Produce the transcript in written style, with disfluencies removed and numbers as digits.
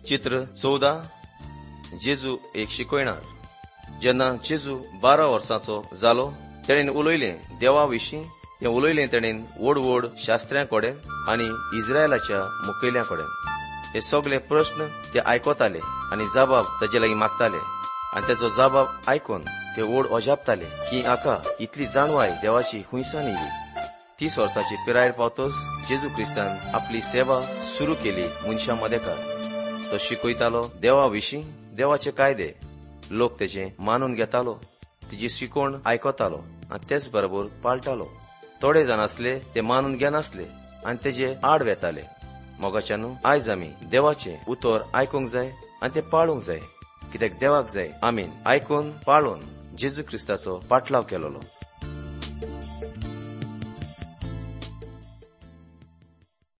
चित्र 14 जेजू एक शिकयणार. जेन्ना जेजू 12 वर्सांचो जालो तेणेन उलयलें देवाविशीं. हें उलयलें तेणेन व्हड व्हड शास्त्र्यांकडे आनी इस्रायलाच्या मुखेल्यांकडे. हे सगळे प्रश्न ते आयकताले आनी जबाब ताचे लागीं मागताले. आनी तेचो जबाब आयकून ते व्हड अजापताले की आका इतली जाणवाय देवाची खुंयसान येयली. 30 वर्साची पिरायेर पावतच जेजू क्रिस्तान आपली सेवा सुरू केली मनशां मदेकार. तो शिकयतालो देवाविशीं देवाचे कायदे. लोक तेचे मानून घेतालो, तेजी शिकोवण आयकतालो आनी तेच बरोबर पाळटालो. थोडे जाण आसले ते मानून घेनासले आनी तेजे आड वेताले. मोगाच्यानू आयज आमी देवाचे उतर आयकूंक जाय आनी ते पाळूंक जाय, कित्याक देवाक जाय आमीन आयकून पाळून जेजू क्रिस्ताचो पाटलाव केलोलो.